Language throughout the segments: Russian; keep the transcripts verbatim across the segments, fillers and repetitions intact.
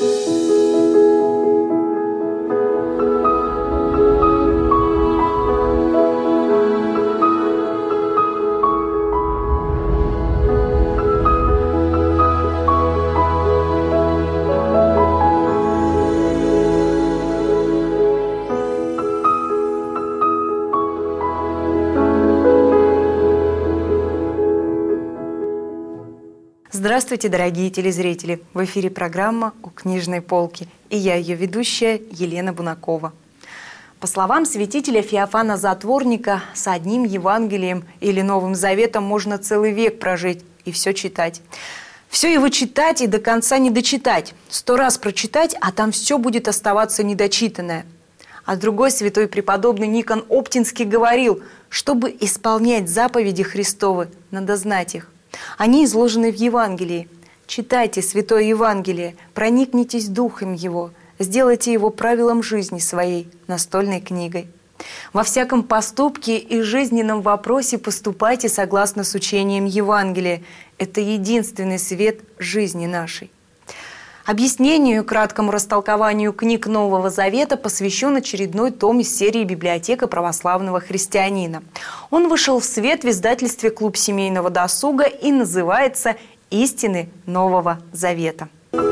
Здравствуйте, дорогие телезрители! В эфире программа «У книжной полки» и я, ее ведущая, Елена Бунакова. По словам святителя Феофана Затворника, с одним Евангелием или Новым Заветом можно целый век прожить и все читать. Все его читать и до конца не дочитать. Сто раз прочитать, а там все будет оставаться недочитанное. А другой святой преподобный Никон Оптинский говорил, чтобы исполнять заповеди Христовы, надо знать их. Они изложены в Евангелии. Читайте Святое Евангелие, проникнитесь духом его, сделайте его правилом жизни своей, настольной книгой. Во всяком поступке и жизненном вопросе поступайте согласно с учением Евангелия. Это единственный свет жизни нашей. Объяснению, краткому растолкованию книг Нового Завета посвящен очередной том из серии «Библиотека православного христианина». Он вышел в свет в издательстве «Клуб семейного досуга» и называется «Истины Нового Завета».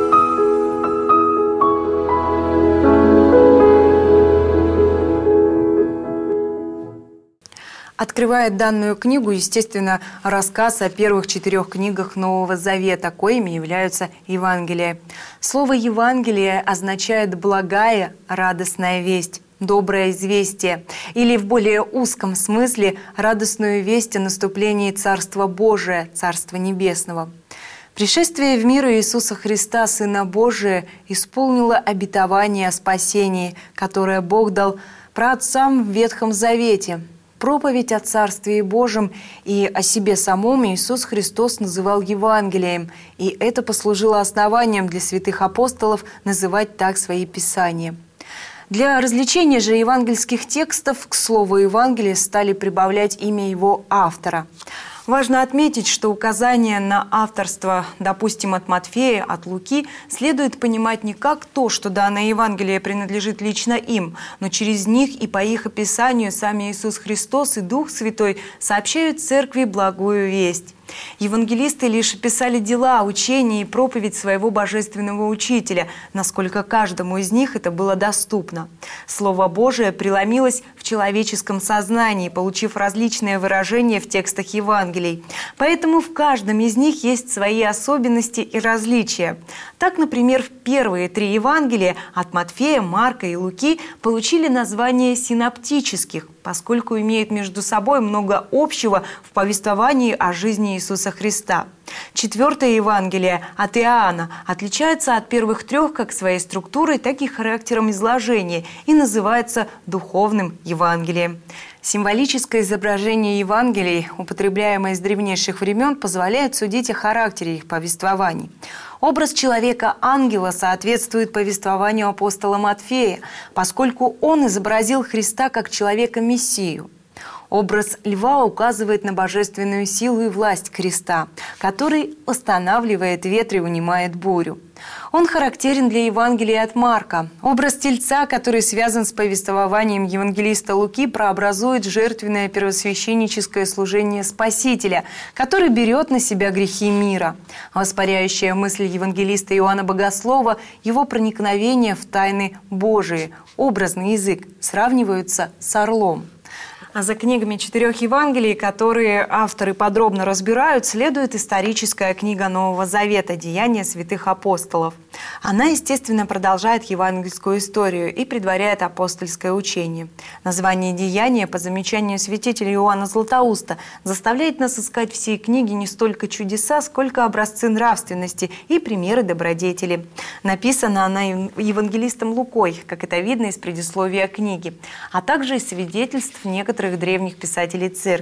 Открывает данную книгу, естественно, рассказ о первых четырех книгах Нового Завета, коими являются Евангелия. Слово «Евангелие» означает «благая, радостная весть», «доброе известие», или в более узком смысле радостную весть о наступлении Царства Божия, Царства Небесного. Пришествие в мир Иисуса Христа, Сына Божия, исполнило обетование о спасении, которое Бог дал праотцам в Ветхом Завете. Проповедь о Царстве Божьем и о себе самом Иисус Христос называл Евангелием, и это послужило основанием для святых апостолов называть так свои писания. Для развлечения же евангельских текстов к слову Евангелие стали прибавлять имя его автора. Важно отметить, что указание на авторство, допустим, от Матфея, от Луки, следует понимать не как то, что данное Евангелие принадлежит лично им, но через них и по их описанию сами Иисус Христос и Дух Святой сообщают Церкви благую весть. Евангелисты лишь описали дела, учения и проповедь своего божественного учителя, насколько каждому из них это было доступно. Слово Божие преломилось в человеческом сознании, получив различные выражения в текстах Евангелий. Поэтому в каждом из них есть свои особенности и различия. Так, например, первые три Евангелия от Матфея, Марка и Луки получили название синоптических, поскольку имеют между собой много общего в повествовании о жизни Иисуса Христа. Четвертое Евангелие от Иоанна отличается от первых трех как своей структурой, так и характером изложения и называется духовным Евангелием. Символическое изображение Евангелий, употребляемое с древнейших времен, позволяет судить о характере их повествований. Образ человека-ангела соответствует повествованию апостола Матфея, поскольку он изобразил Христа как человека-мессию. Образ льва указывает на божественную силу и власть Христа, который останавливает ветры и унимает бурю. Он характерен для Евангелия от Марка. Образ тельца, который связан с повествованием евангелиста Луки, прообразует жертвенное первосвященническое служение Спасителя, который берет на себя грехи мира. Воспаряющая мысль евангелиста Иоанна Богослова, его проникновение в тайны Божии, образный язык, сравниваются с орлом. А за книгами четырех Евангелий, которые авторы подробно разбирают, следует историческая книга Нового Завета «Деяния святых апостолов». Она, естественно, продолжает евангельскую историю и предваряет апостольское учение. Название «Деяния» по замечанию святителя Иоанна Златоуста заставляет нас искать в сей книге не столько чудеса, сколько образцы нравственности и примеры добродетели. Написана она евангелистом Лукой, как это видно из предисловия книги, а также из свидетельств некоторых древних писателей церкви.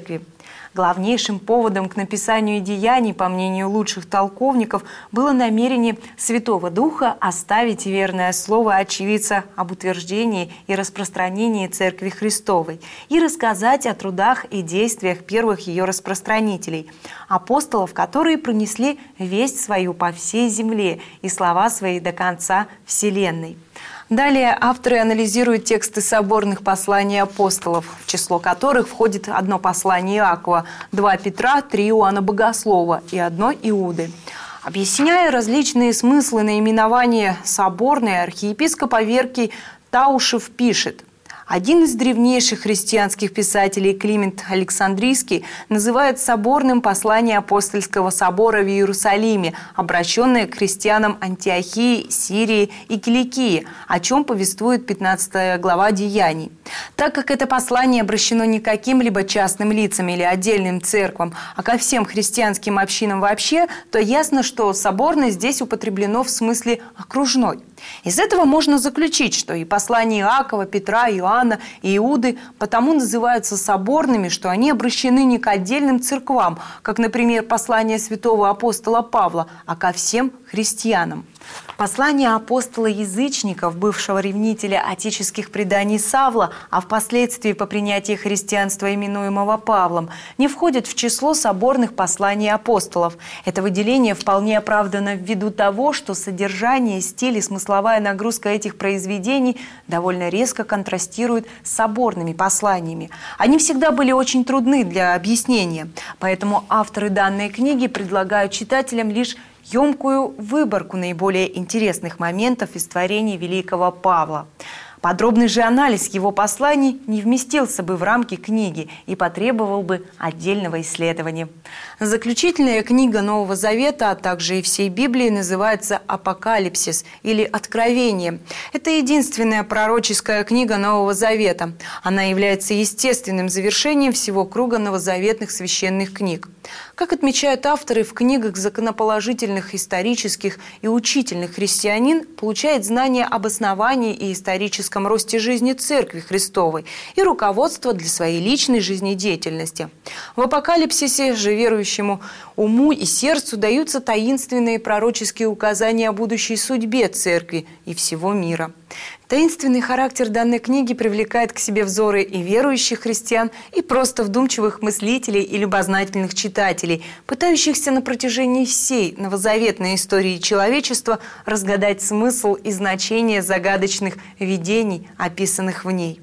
Главнейшим поводом к написанию деяний, по мнению лучших толковников, было намерение Святого Духа оставить верное слово очевидца об утверждении и распространении Церкви Христовой и рассказать о трудах и действиях первых ее распространителей, апостолов, которые пронесли весть свою по всей земле и слова свои до конца вселенной. Далее авторы анализируют тексты соборных посланий апостолов, в число которых входит одно послание Иакова, два Петра, три Иоанна Богослова и одно Иуды. Объясняя различные смыслы наименования соборной, архиепископ Аверкий Таушев пишет: один из древнейших христианских писателей, Климент Александрийский, называет соборным послание апостольского собора в Иерусалиме, обращенное к христианам Антиохии, Сирии и Киликии, о чем повествует пятнадцатая глава Деяний. Так как это послание обращено не к каким-либо частным лицам или отдельным церквам, а ко всем христианским общинам вообще, то ясно, что соборное здесь употреблено в смысле окружной. Из этого можно заключить, что и послания Иакова, Петра, Иоанна и Иуды потому называются соборными, что они обращены не к отдельным церквам, как, например, послание святого апостола Павла, а ко всем христианам. Послание апостола-язычников, бывшего ревнителя отеческих преданий Савла, а впоследствии по принятии христианства именуемого Павлом, не входит в число соборных посланий апостолов. Это выделение вполне оправдано ввиду того, что содержание, стиль и смысловая нагрузка этих произведений довольно резко контрастируют с соборными посланиями. Они всегда были очень трудны для объяснения, поэтому авторы данной книги предлагают читателям лишь емкую выборку наиболее интересных моментов из творений великого Павла. Подробный же анализ его посланий не вместился бы в рамки книги и потребовал бы отдельного исследования. Заключительная книга Нового Завета, а также и всей Библии, называется «Апокалипсис» или «Откровение». Это единственная пророческая книга Нового Завета. Она является естественным завершением всего круга новозаветных священных книг. Как отмечают авторы, в книгах законоположительных, исторических и учительных христианин получает знания об основании и историческом росте жизни Церкви Христовой и руководство для своей личной жизнедеятельности. В апокалипсисе же верующему уму и сердцу даются таинственные пророческие указания о будущей судьбе Церкви и всего мира. Таинственный характер данной книги привлекает к себе взоры и верующих христиан, и просто вдумчивых мыслителей и любознательных читателей, пытающихся на протяжении всей новозаветной истории человечества разгадать смысл и значение загадочных видений, описанных в ней.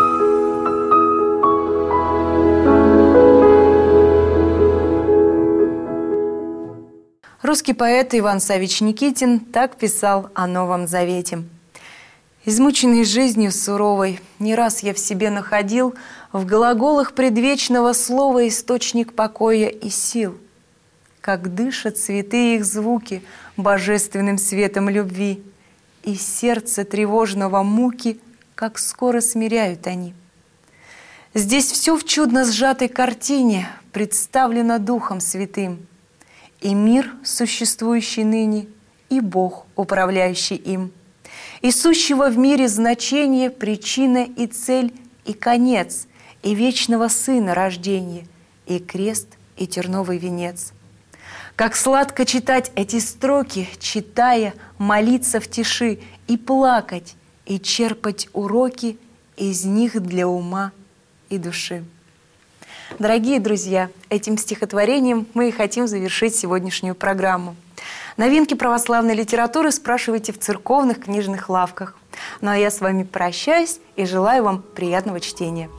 Русский поэт Иван Саввич Никитин так писал о Новом Завете. Измученный жизнью суровой, не раз я в себе находил в глаголах предвечного слова источник покоя и сил. Как дышат цветы их звуки божественным светом любви, и сердце тревожного муки, как скоро смиряют они. Здесь все в чудно сжатой картине представлено Духом Святым, и мир, существующий ныне, и Бог, управляющий им. И сущего в мире значение, причина и цель, и конец, и вечного Сына рождение, и крест, и терновый венец. Как сладко читать эти строки, читая, молиться в тиши, и плакать, и черпать уроки из них для ума и души. Дорогие друзья, этим стихотворением мы и хотим завершить сегодняшнюю программу. Новинки православной литературы спрашивайте в церковных книжных лавках. Ну а я с вами прощаюсь и желаю вам приятного чтения.